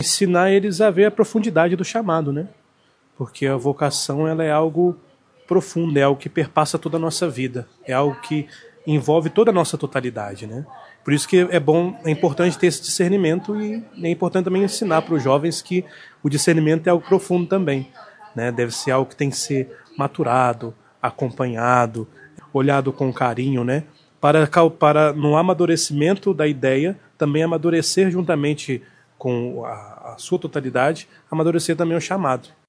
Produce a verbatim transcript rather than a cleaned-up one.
ensinar eles a ver a profundidade do chamado, né? Porque a vocação ela é algo profundo, é algo que perpassa toda a nossa vida, é algo que envolve toda a nossa totalidade, né? Por isso que é bom, é importante ter esse discernimento e é importante também ensinar para os jovens que o discernimento é algo profundo também, né? Deve ser algo que tem que ser maturado, acompanhado, olhado com carinho, né? Para, para no amadurecimento da ideia, também amadurecer juntamente com a, a sua totalidade, amadurecer também o chamado.